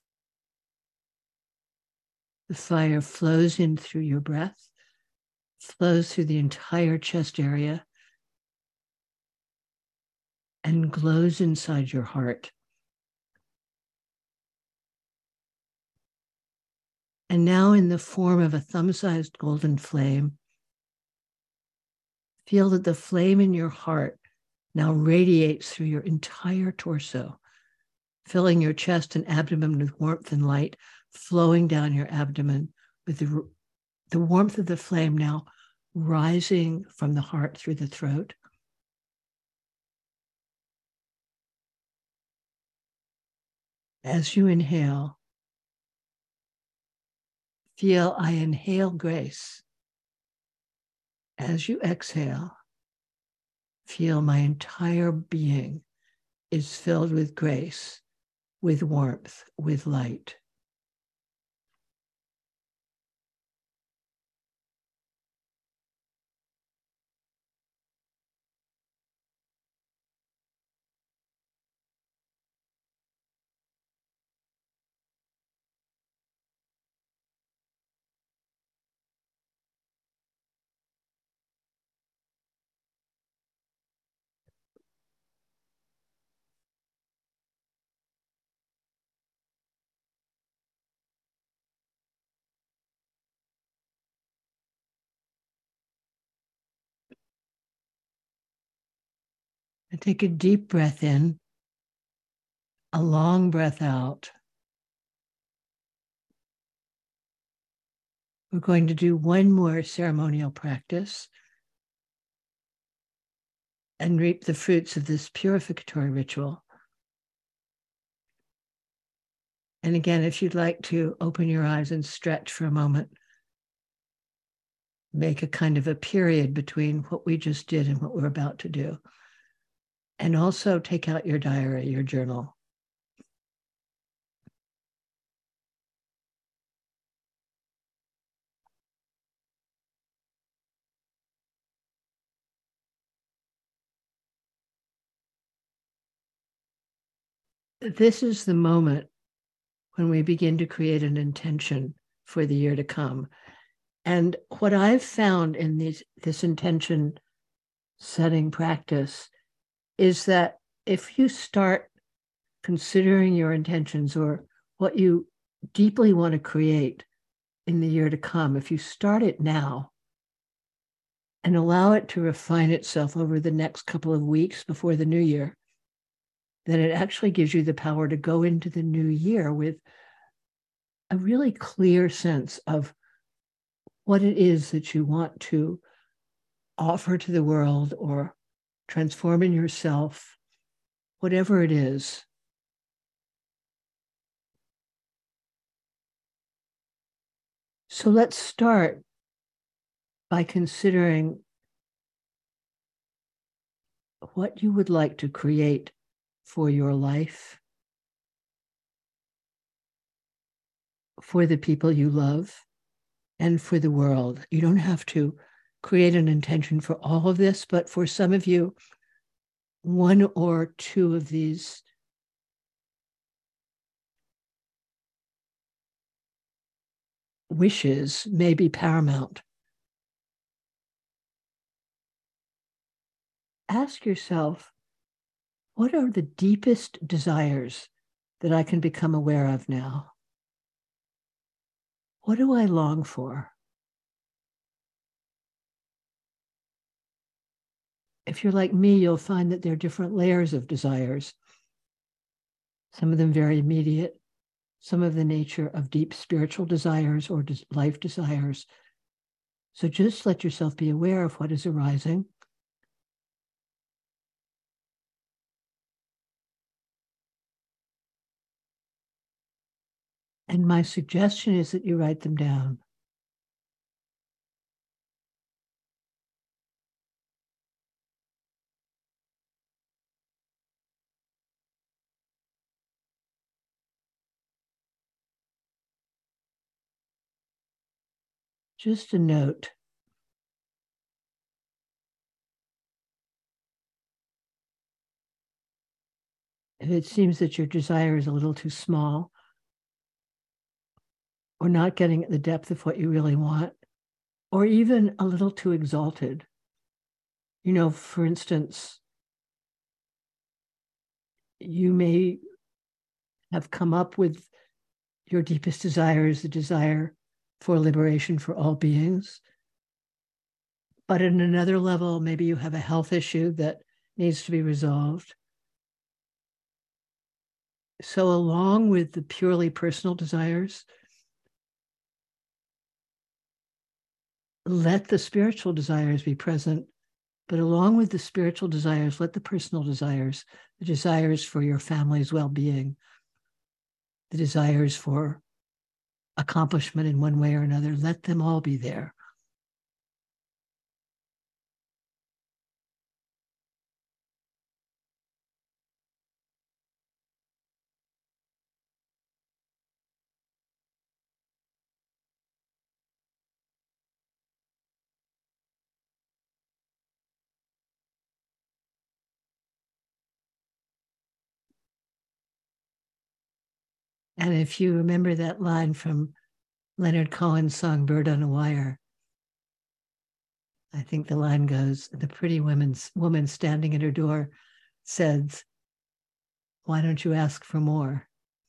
The fire flows in through your breath, flows through the entire chest area, and glows inside your heart. And now, in the form of a thumb-sized golden flame, feel that the flame in your heart now radiates through your entire torso, filling your chest and abdomen with warmth and light, flowing down your abdomen with the warmth of the flame now rising from the heart through the throat. As you inhale, feel I inhale grace. As you exhale, feel my entire being is filled with grace, with warmth, with light. And take a deep breath in, a long breath out. We're going to do one more ceremonial practice and reap the fruits of this purificatory ritual. And again, if you'd like to open your eyes and stretch for a moment, make a kind of a period between what we just did and what we're about to do. And also take out your diary, your journal. This is the moment when we begin to create an intention for the year to come. And what I've found in this intention setting practice is that if you start considering your intentions or what you deeply want to create in the year to come, if you start it now and allow it to refine itself over the next couple of weeks before the new year, then it actually gives you the power to go into the new year with a really clear sense of what it is that you want to offer to the world or transform in yourself, whatever it is. So let's start by considering what you would like to create for your life, for the people you love, and for the world. You don't have to create an intention for all of this, but for some of you, one or two of these wishes may be paramount. Ask yourself, what are the deepest desires that I can become aware of now? What do I long for? If you're like me, you'll find that there are different layers of desires. Some of them very immediate, some of the nature of deep spiritual desires or life desires. So just let yourself be aware of what is arising. And my suggestion is that you write them down. Just a note. If it seems that your desire is a little too small or not getting at the depth of what you really want, or even a little too exalted. You know, for instance, you may have come up with your deepest desire is the desire for liberation for all beings. But at another level, maybe you have a health issue that needs to be resolved. So along with the purely personal desires, let the spiritual desires be present, but along with the spiritual desires, let the personal desires, the desires for your family's well-being, the desires for accomplishment in one way or another, let them all be there. And if you remember that line from Leonard Cohen's song, Bird on a Wire, I think the line goes, the pretty woman standing at her door says, why don't you ask for more?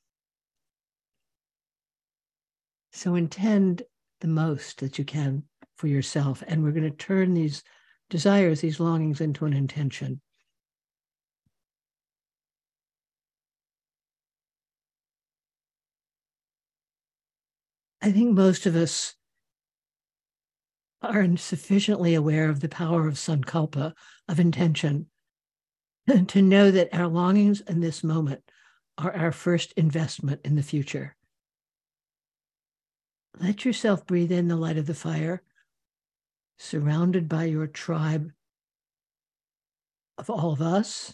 So intend the most that you can for yourself. And we're going to turn these desires, these longings into an intention. I think most of us are sufficiently aware of the power of sankalpa, of intention, to know that our longings in this moment are our first investment in the future. Let yourself breathe in the light of the fire, surrounded by your tribe of all of us,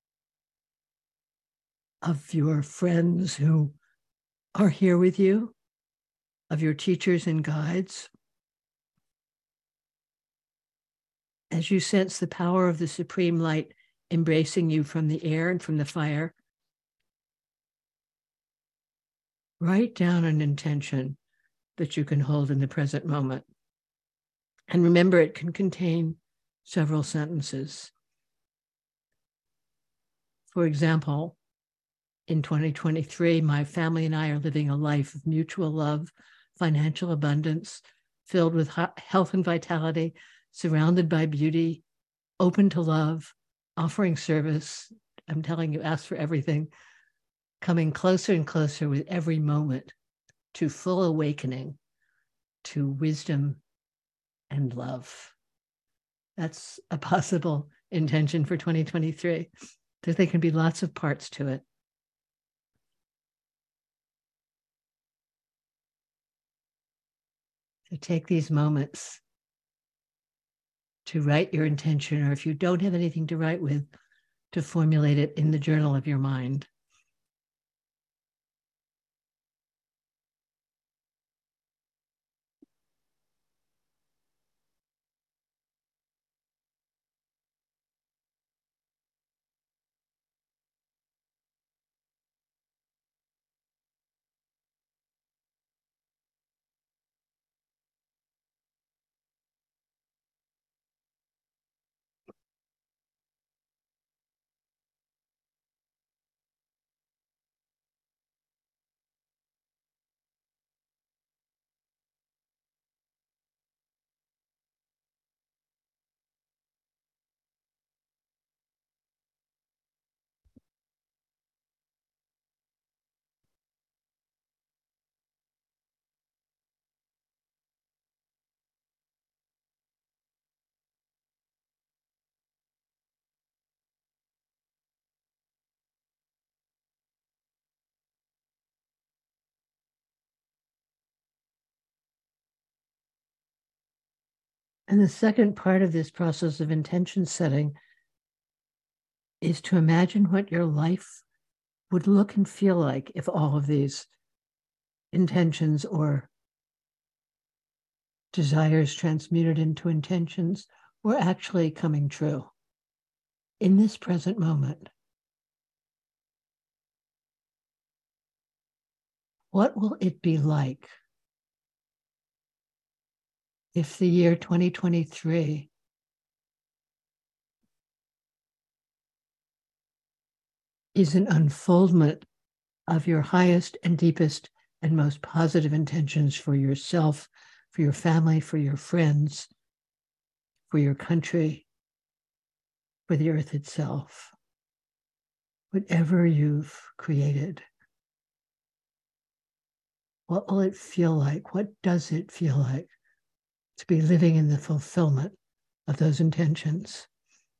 of your friends who are here with you, of your teachers and guides. As you sense the power of the supreme light embracing you from the air and from the fire, write down an intention that you can hold in the present moment. And remember, it can contain several sentences. For example, in 2023, my family and I are living a life of mutual love, financial abundance, filled with health and vitality, surrounded by beauty, open to love, offering service. I'm telling you, ask for everything, coming closer and closer with every moment to full awakening, to wisdom and love. That's a possible intention for 2023. There can be lots of parts to it. So take these moments to write your intention, or if you don't have anything to write with, to formulate it in the journal of your mind. And the second part of this process of intention setting is to imagine what your life would look and feel like if all of these intentions or desires transmuted into intentions were actually coming true in this present moment. What will it be like if the year 2023 is an unfoldment of your highest and deepest and most positive intentions for yourself, for your family, for your friends, for your country, for the earth itself, whatever you've created? What will it feel like? What does it feel like to be living in the fulfillment of those intentions?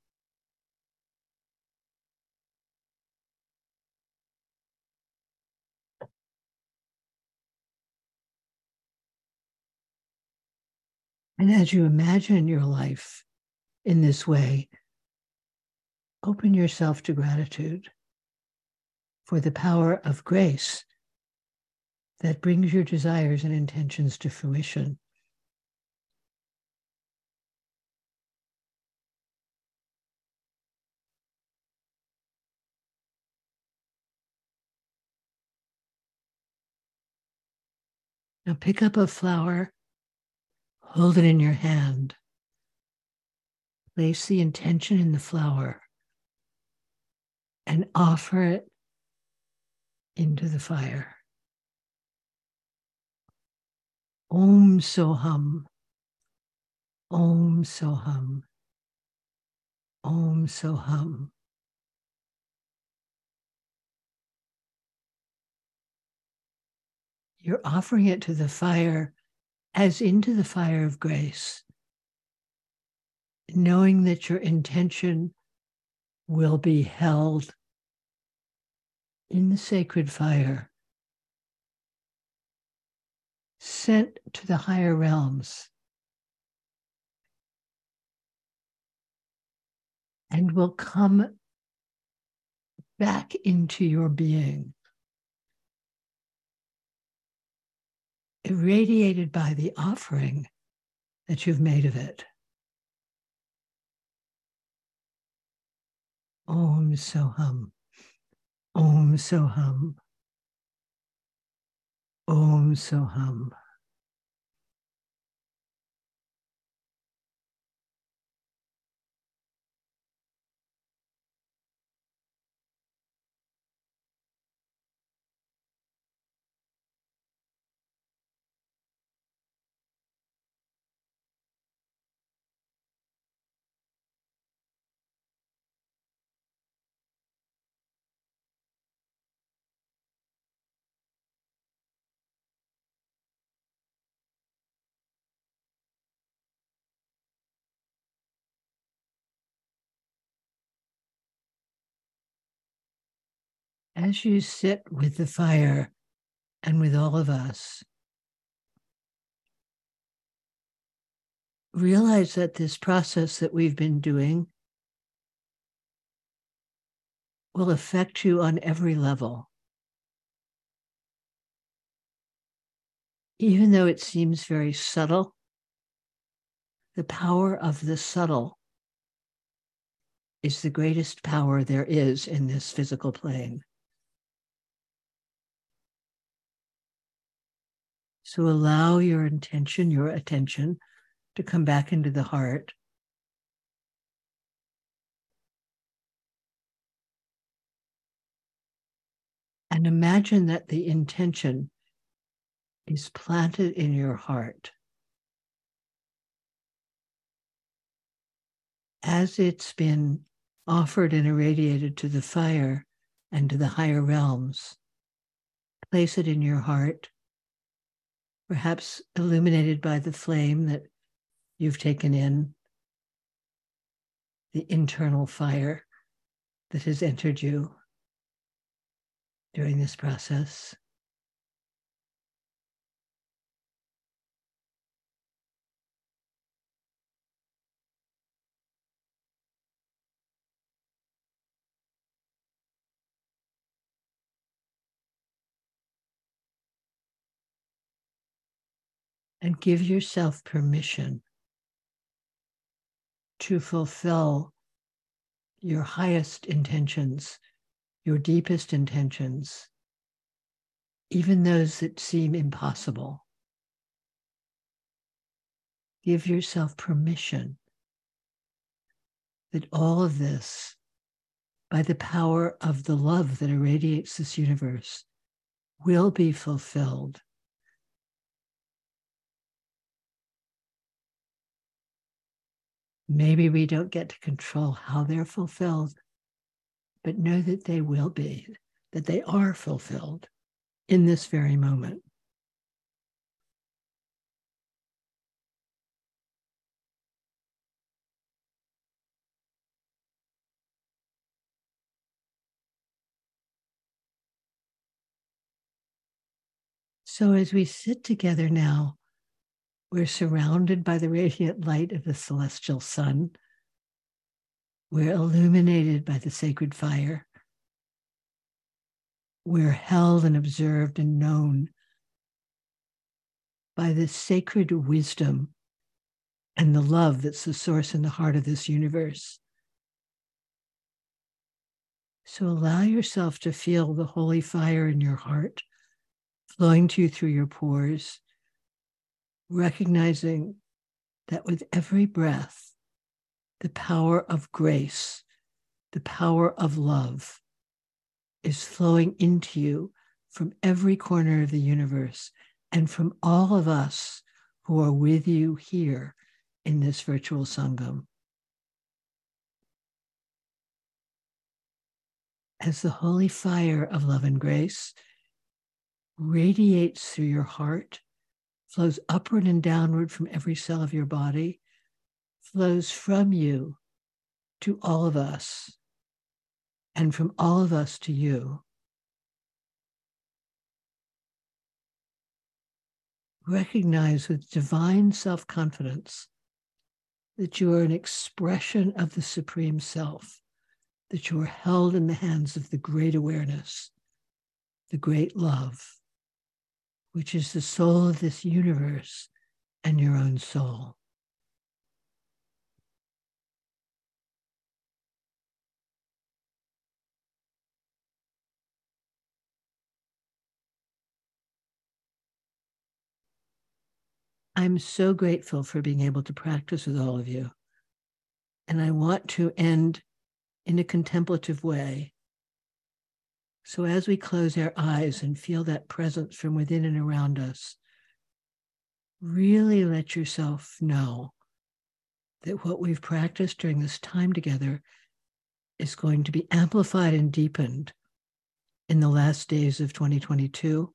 And as you imagine your life in this way, open yourself to gratitude for the power of grace that brings your desires and intentions to fruition. Now pick up a flower, hold it in your hand, place the intention in the flower, and offer it into the fire. Om Soham, Om Soham, Om Soham. You're offering it to the fire as into the fire of grace, knowing that your intention will be held in the sacred fire, sent to the higher realms, and will come back into your being, irradiated by the offering that you've made of it. Om Soham, Om Soham, Om Soham. As you sit with the fire and with all of us, realize that this process that we've been doing will affect you on every level. Even though it seems very subtle, the power of the subtle is the greatest power there is in this physical plane. So allow your intention, your attention, to come back into the heart. And imagine that the intention is planted in your heart. As it's been offered and irradiated to the fire and to the higher realms, place it in your heart, perhaps illuminated by the flame that you've taken in, the internal fire that has entered you during this process. And give yourself permission to fulfill your highest intentions, your deepest intentions, even those that seem impossible. Give yourself permission that all of this, by the power of the love that irradiates this universe, will be fulfilled. Maybe we don't get to control how they're fulfilled, but know that they will be, that they are fulfilled in this very moment. So as we sit together now, we're surrounded by the radiant light of the celestial sun. We're illuminated by the sacred fire. We're held and observed and known by the sacred wisdom and the love that's the source and the heart of this universe. So allow yourself to feel the holy fire in your heart flowing to you through your pores, recognizing that with every breath, the power of grace, the power of love is flowing into you from every corner of the universe and from all of us who are with you here in this virtual Sangam. As the holy fire of love and grace radiates through your heart, flows upward and downward from every cell of your body, flows from you to all of us, and from all of us to you. Recognize with divine self-confidence that you are an expression of the Supreme Self, that you are held in the hands of the great awareness, the great love, which is the soul of this universe and your own soul. I'm so grateful for being able to practice with all of you. And I want to end in a contemplative way. So as we close our eyes and feel that presence from within and around us, really let yourself know that what we've practiced during this time together is going to be amplified and deepened in the last days of 2022.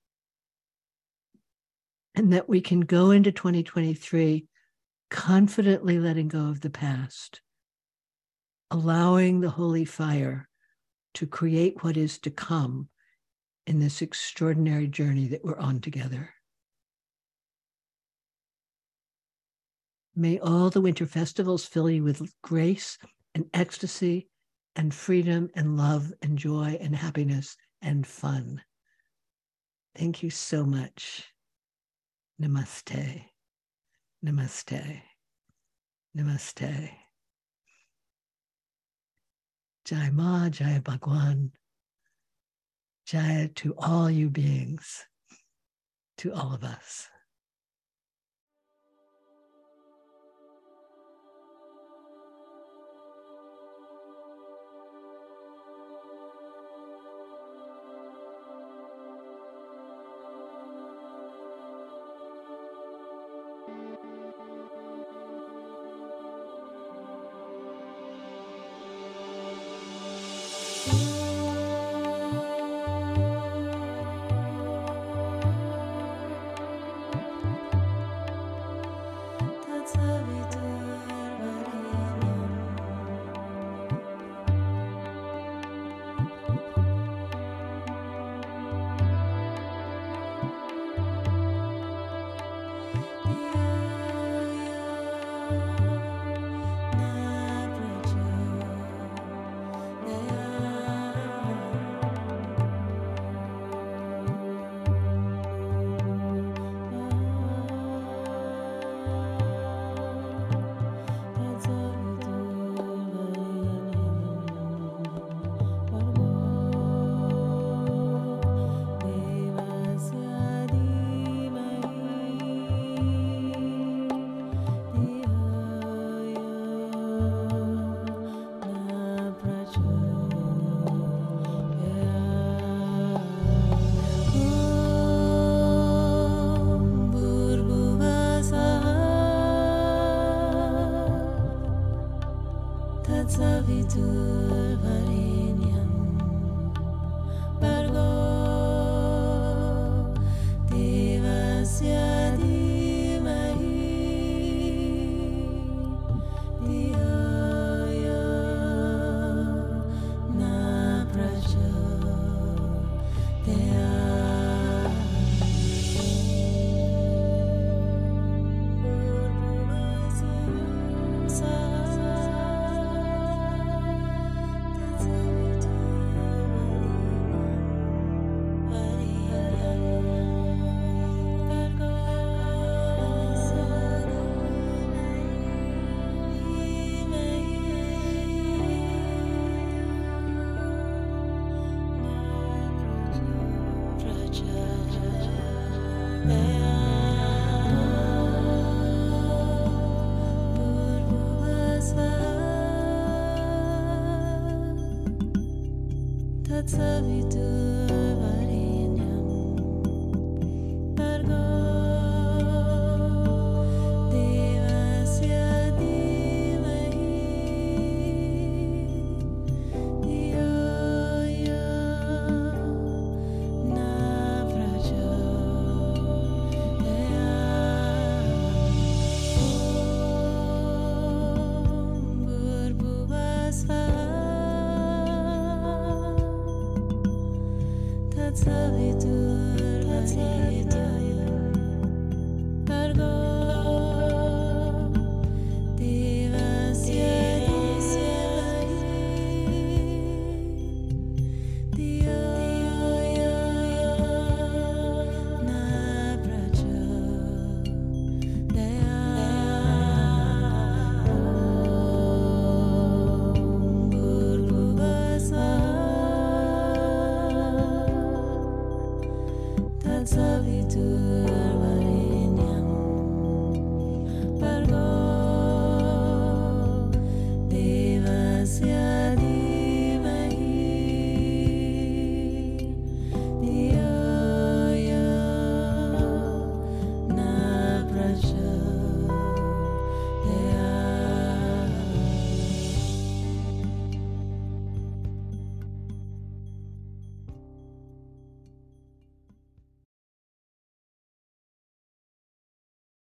And that we can go into 2023 confidently letting go of the past, allowing the holy fire to create what is to come in this extraordinary journey that we're on together. May all the winter festivals fill you with grace and ecstasy and freedom and love and joy and happiness and fun. Thank you so much. Namaste. Namaste. Namaste. Jai Ma, Jai Bhagwan. Jai to all you beings, to all of us. Savitur